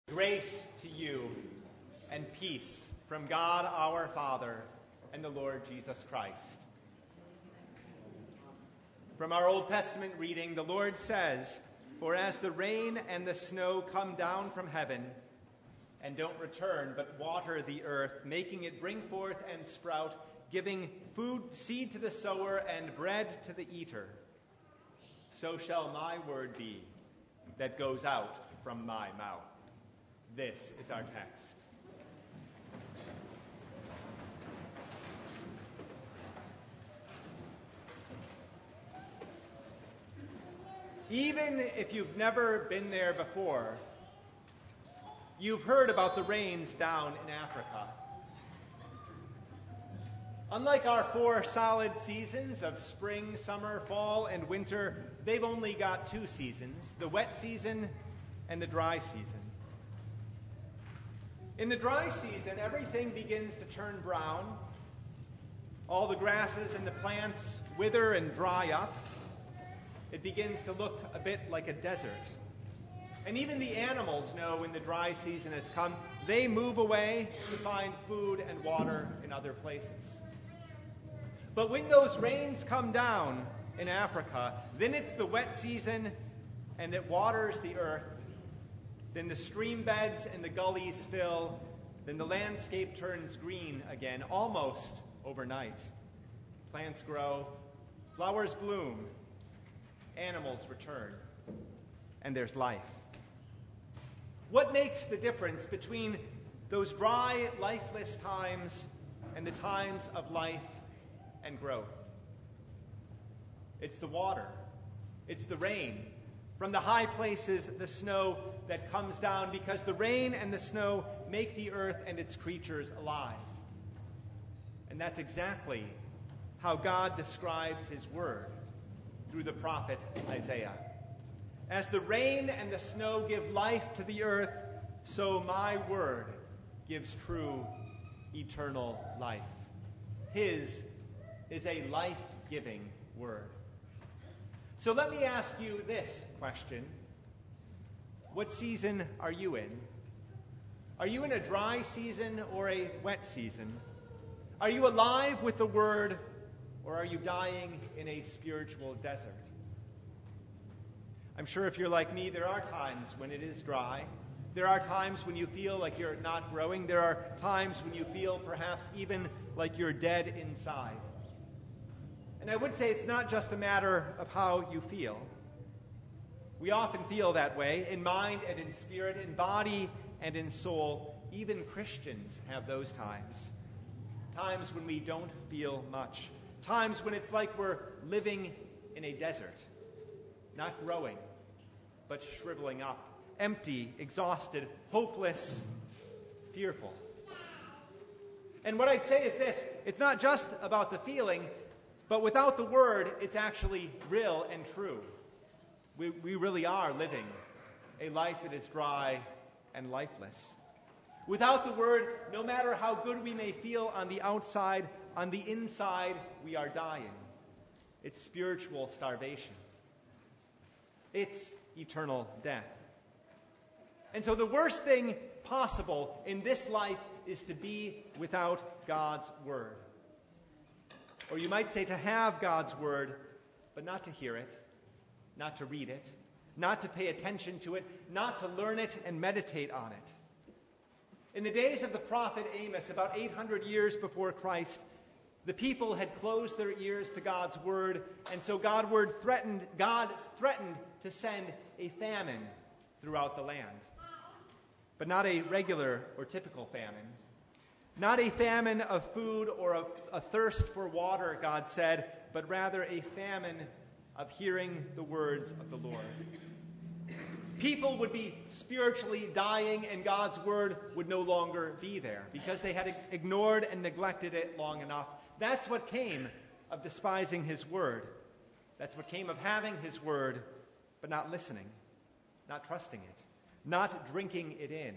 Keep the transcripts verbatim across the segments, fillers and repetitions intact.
Grace to you and peace from God our Father and the Lord Jesus Christ. From our Old Testament reading, the Lord says, "For as the rain and the snow come down from heaven and don't return but water the earth, making it bring forth and sprout, giving food, seed to the sower and bread to the eater, so shall my word be that goes out from my mouth." This is our text. Even if you've never been there before, you've heard about the rains down in Africa. Unlike our four solid seasons of spring, summer, fall, and winter, they've only got two seasons, the wet season and the dry season. In the dry season, everything begins to turn brown. All the grasses and the plants wither and dry up. It begins to look a bit like a desert. And even the animals know when the dry season has come. They move away to find food and water in other places. But when those rains come down in Africa, then it's the wet season and it waters the earth. Then the stream beds and the gullies fill. Then the landscape turns green again, almost overnight. Plants grow, flowers bloom, animals return, and there's life. What makes the difference between those dry, lifeless times and the times of life and growth? It's the water. It's the rain. From the high places, the snow that comes down, because the rain and the snow make the earth and its creatures alive. And that's exactly how God describes his word through the prophet Isaiah. As the rain and the snow give life to the earth, so my word gives true eternal life. His is a life-giving word. So let me ask you this question. What season are you in? Are you in a dry season or a wet season? Are you alive with the word, or are you dying in a spiritual desert? I'm sure if you're like me, there are times when it is dry. There are times when you feel like you're not growing. There are times when you feel perhaps even like you're dead inside. And I would say it's not just a matter of how you feel. We often feel that way, in mind and in spirit, in body and in soul. Even Christians have those times. Times when we don't feel much. Times when it's like we're living in a desert. Not growing, but shriveling up. Empty, exhausted, hopeless, fearful. And what I'd say is this. It's not just about the feeling, but without the word, it's actually real and true. We, we really are living a life that is dry and lifeless. Without the word, no matter how good we may feel on the outside, on the inside, we are dying. It's spiritual starvation. It's eternal death. And so the worst thing possible in this life is to be without God's word. Or you might say to have God's word, but not to hear it, not to read it, not to pay attention to it, not to learn it and meditate on it. In the days of the prophet Amos, about eight hundred years before Christ, the people had closed their ears to God's word, and so God word threatened, God threatened to send a famine throughout the land. But not a regular or typical famine. Not a famine of food or of a thirst for water, God said, but rather a famine of hearing the words of the Lord. People would be spiritually dying, and God's word would no longer be there because they had ignored and neglected it long enough. That's what came of despising his word. That's what came of having his word, but not listening, not trusting it, not drinking it in.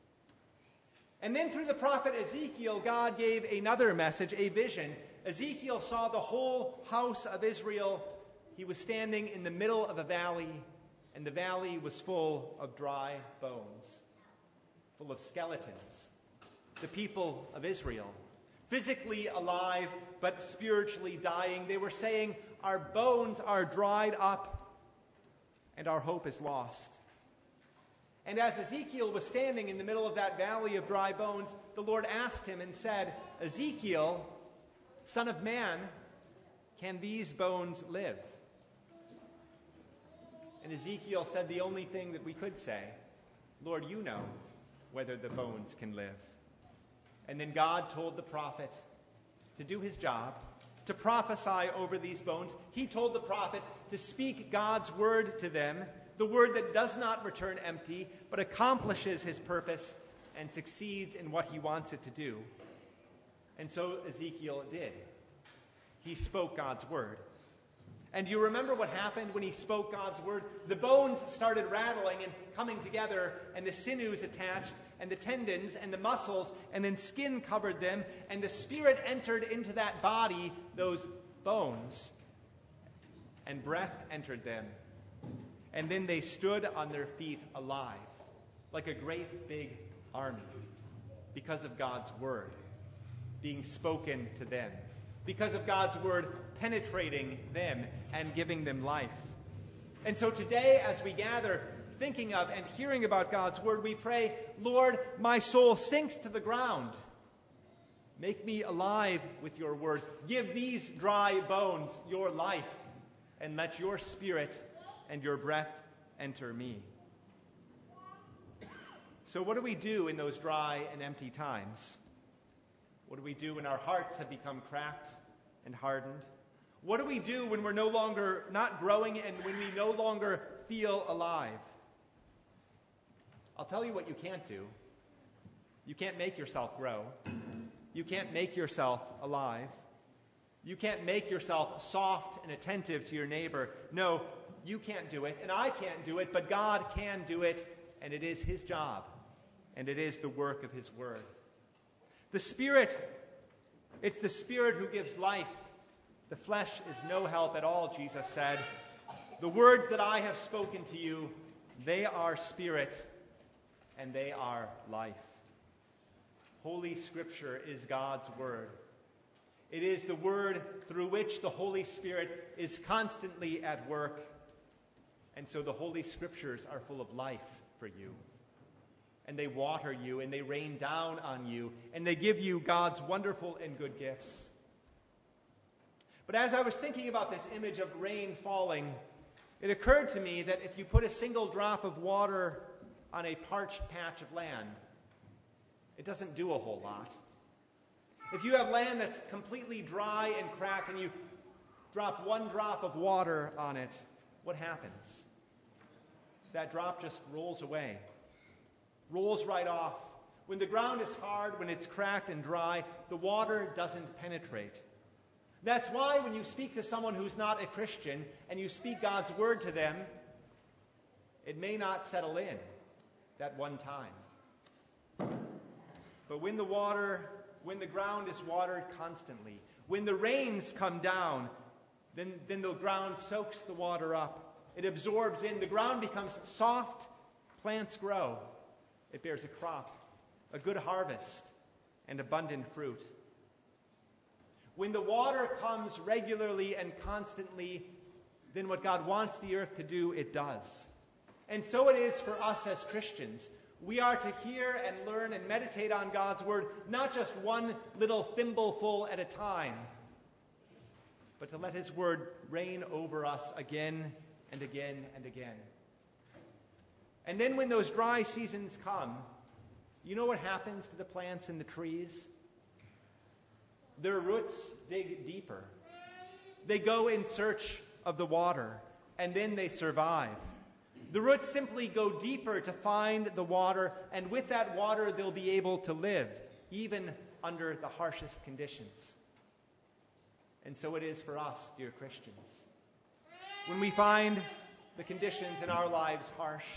And then through the prophet Ezekiel, God gave another message, a vision. Ezekiel saw the whole house of Israel. He was standing in the middle of a valley, and the valley was full of dry bones. full of skeletons. The people of Israel, physically alive but spiritually dying, they were saying, our bones are dried up and our hope is lost. And as Ezekiel was standing in the middle of that valley of dry bones, the Lord asked him and said, Ezekiel, son of man, can these bones live? And Ezekiel said the only thing that we could say, Lord, you know whether the bones can live. And then God told the prophet to do his job, to prophesy over these bones. He told the prophet to speak God's word to them, the word that does not return empty, but accomplishes his purpose and succeeds in what he wants it to do. And so Ezekiel did. He spoke God's word. And you remember what happened when he spoke God's word? The bones started rattling and coming together, and the sinews attached, and the tendons and the muscles, and then skin covered them, and the Spirit entered into that body, those bones, and breath entered them. And then they stood on their feet alive, like a great big army, because of God's word being spoken to them, because of God's word penetrating them and giving them life. And so today, as we gather, thinking of and hearing about God's word, we pray, Lord, my soul sinks to the ground. Make me alive with your word. Give these dry bones your life, and let your Spirit and your breath enter me. So what do we do in those dry and empty times? What do we do when our hearts have become cracked and hardened? What do we do when we're no longer not growing and when we no longer feel alive? I'll tell you what you can't do. You can't make yourself grow. You can't make yourself alive. You can't make yourself soft and attentive to your neighbor. No, you can't do it, and I can't do it, but God can do it, and it is his job, and it is the work of his word. The Spirit, it's the Spirit who gives life. The flesh is no help at all, Jesus said. The words that I have spoken to you, they are spirit, and they are life. Holy Scripture is God's word. It is the word through which the Holy Spirit is constantly at work. And so the Holy Scriptures are full of life for you. And they water you, and they rain down on you, and they give you God's wonderful and good gifts. But as I was thinking about this image of rain falling, it occurred to me that if you put a single drop of water on a parched patch of land, it doesn't do a whole lot. If you have land that's completely dry and cracked and you drop one drop of water on it, what happens? That drop just rolls away, rolls right off. When the ground is hard, when it's cracked and dry, the water doesn't penetrate. That's why when you speak to someone who's not a Christian and you speak God's word to them, it may not settle in that one time. But when the water, when the ground is watered constantly, when the rains come down, then, then the ground soaks the water up. It absorbs in. The ground becomes soft. Plants grow. It bears a crop, a good harvest, and abundant fruit. When the water comes regularly and constantly, then what God wants the earth to do, it does. And so it is for us as Christians. We are to hear and learn and meditate on God's word, not just one little thimbleful at a time, but to let his word reign over us again and again and again. And then when those dry seasons come, you know what happens to the plants and the trees? Their roots dig deeper. They go in search of the water, and then they survive. The roots simply go deeper to find the water, and with that water they'll be able to live, even under the harshest conditions. And so it is for us, dear Christians. When we find the conditions in our lives harsh,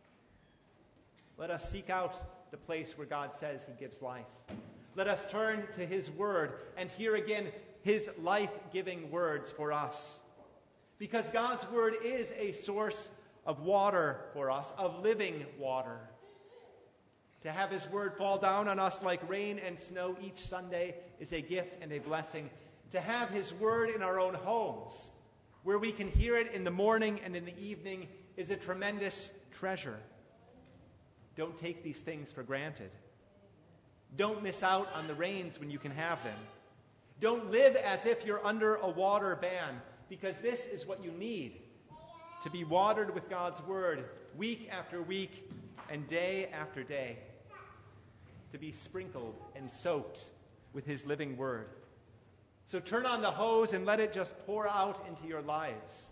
let us seek out the place where God says he gives life. Let us turn to his word and hear again his life-giving words for us. Because God's word is a source of water for us, of living water. To have his word fall down on us like rain and snow each Sunday is a gift and a blessing. To have his word in our own homes, where we can hear it in the morning and in the evening, is a tremendous treasure. Don't take these things for granted. Don't miss out on the rains when you can have them. Don't live as if you're under a water ban, because this is what you need, to be watered with God's word week after week and day after day, to be sprinkled and soaked with his living word. So turn on the hose and let it just pour out into your lives.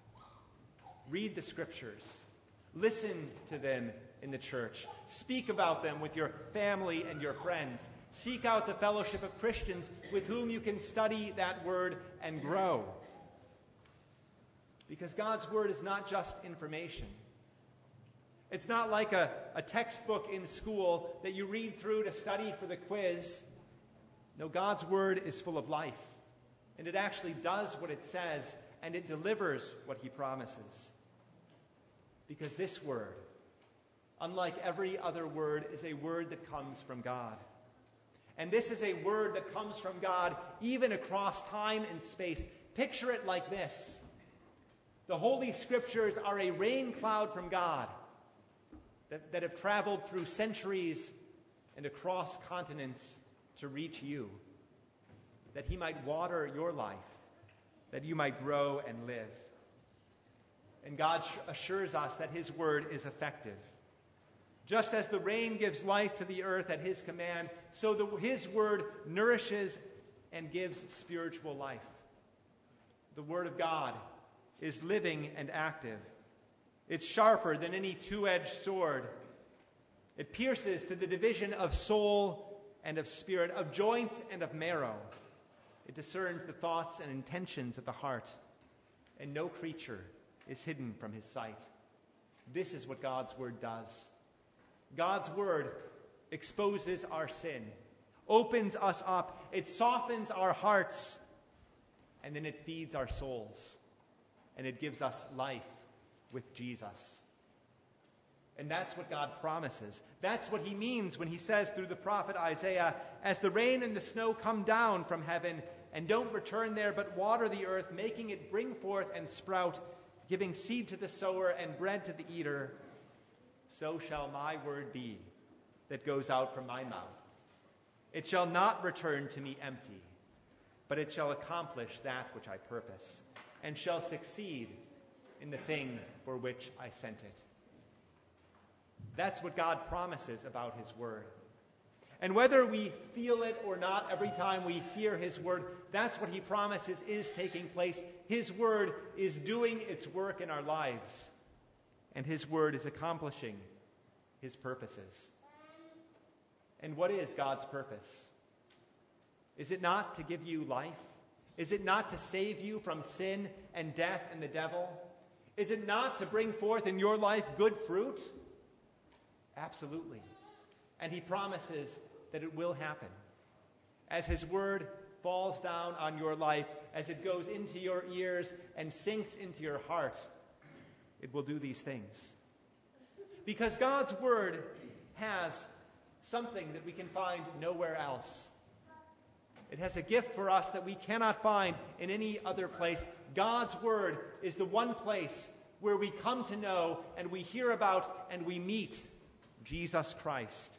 Read the scriptures. Listen to them in the church. Speak about them with your family and your friends. Seek out the fellowship of Christians with whom you can study that word and grow. Because God's word is not just information. It's not like a, a textbook in school that you read through to study for the quiz. No, God's word is full of life. And it actually does what it says, and it delivers what he promises. Because this word, unlike every other word, is a word that comes from God. And this is a word that comes from God even across time and space. Picture it like this. The Holy Scriptures are a rain cloud from God that, that have traveled through centuries and across continents to reach you, that he might water your life, that you might grow and live. And God assures us that his word is effective. Just as the rain gives life to the earth at his command, so the, his word nourishes and gives spiritual life. The word of God is living and active. It's sharper than any two-edged sword. It pierces to the division of soul and of spirit, of joints and of marrow. It discerns the thoughts and intentions of the heart, and no creature is hidden from his sight. This is what God's word does. God's word exposes our sin, opens us up, it softens our hearts, and then it feeds our souls, and it gives us life with Jesus. And that's what God promises. That's what he means when he says through the prophet Isaiah, as the rain and the snow come down from heaven and don't return there but water the earth, making it bring forth and sprout, giving seed to the sower and bread to the eater, so shall my word be that goes out from my mouth. It shall not return to me empty, but it shall accomplish that which I purpose, and shall succeed in the thing for which I sent it. That's what God promises about his word. And whether we feel it or not every time we hear his word, that's what he promises is taking place. His word is doing its work in our lives. And his word is accomplishing his purposes. And what is God's purpose? Is it not to give you life? Is it not to save you from sin and death and the devil? Is it not to bring forth in your life good fruit? Absolutely. And he promises that it will happen. As his word falls down on your life, as it goes into your ears and sinks into your heart, it will do these things. Because God's word has something that we can find nowhere else. It has a gift for us that we cannot find in any other place. God's word is the one place where we come to know and we hear about and we meet Jesus Christ.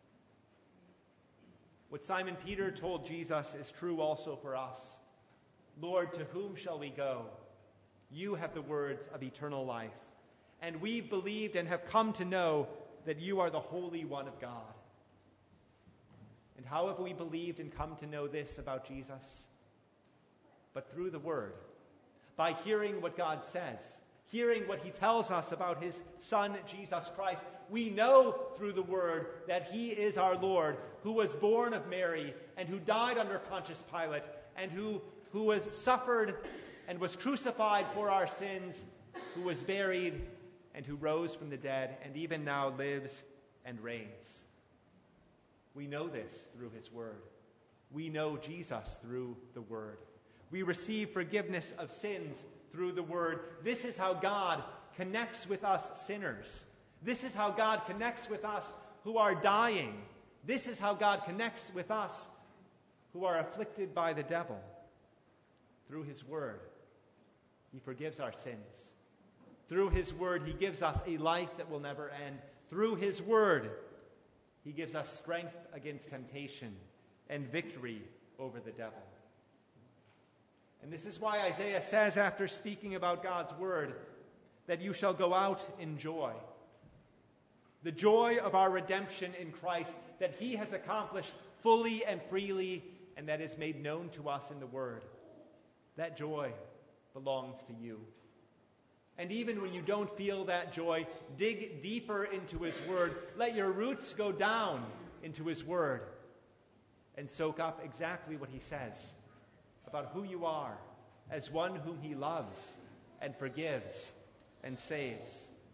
What Simon Peter told Jesus is true also for us. Lord, to whom shall we go? You have the words of eternal life. And we've believed and have come to know that you are the Holy One of God. And how have we believed and come to know this about Jesus? But through the word, by hearing what God says, hearing what he tells us about his Son, Jesus Christ. We know through the word that he is our Lord, who was born of Mary and who died under Pontius Pilate and who, who was suffered and was crucified for our sins, who was buried and who rose from the dead and even now lives and reigns. We know this through his word. We know Jesus through the word. We receive forgiveness of sins through the word. This is how God connects with us sinners. This is how God connects with us who are dying. This is how God connects with us who are afflicted by the devil. Through his word, he forgives our sins. Through his word, he gives us a life that will never end. Through his word, he gives us strength against temptation and victory over the devil. And this is why Isaiah says, after speaking about God's word, that you shall go out in joy. The joy of our redemption in Christ, that he has accomplished fully and freely, and that is made known to us in the word. That joy belongs to you. And even when you don't feel that joy, dig deeper into his word. Let your roots go down into his word and soak up exactly what he says about who you are as one whom he loves and forgives and saves.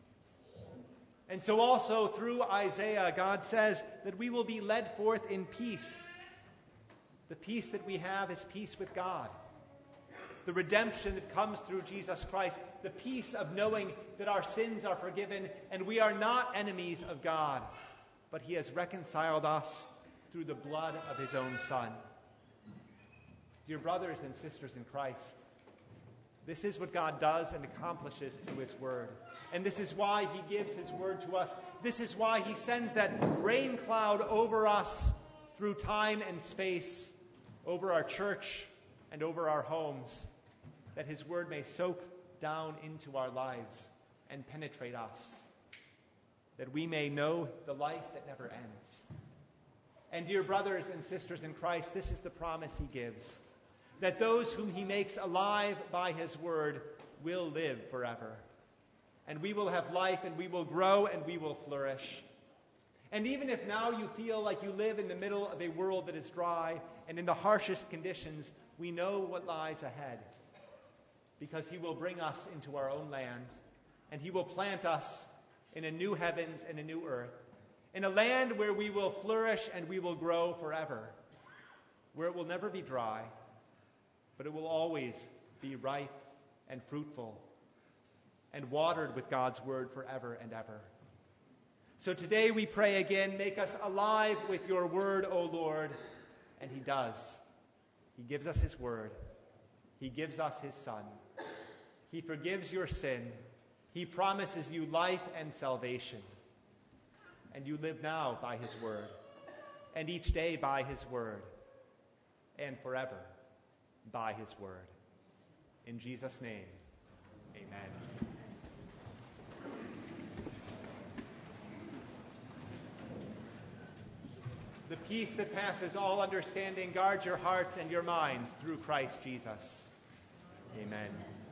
And so also through Isaiah, God says that we will be led forth in peace. The peace that we have is peace with God. The redemption that comes through Jesus Christ, the peace of knowing that our sins are forgiven and we are not enemies of God, but he has reconciled us through the blood of his own Son. Dear brothers and sisters in Christ, this is what God does and accomplishes through his word. And this is why he gives his word to us. This is why he sends that rain cloud over us through time and space, over our church and over our homes, that his word may soak down into our lives and penetrate us, that we may know the life that never ends. And dear brothers and sisters in Christ, this is the promise he gives, that those whom he makes alive by his word will live forever. And we will have life, and we will grow, and we will flourish. And even if now you feel like you live in the middle of a world that is dry and in the harshest conditions, we know what lies ahead, because he will bring us into our own land, and he will plant us in a new heavens and a new earth, in a land where we will flourish and we will grow forever, where it will never be dry, but it will always be ripe and fruitful and watered with God's word forever and ever. So today we pray again, make us alive with your word, O Lord, and he does. He gives us his word. He gives us his Son. He forgives your sin. He promises you life and salvation. And you live now by his word, and each day by his word, and forever by his word. In Jesus' name, amen. The peace that passes all understanding guards your hearts and your minds through Christ Jesus. Amen.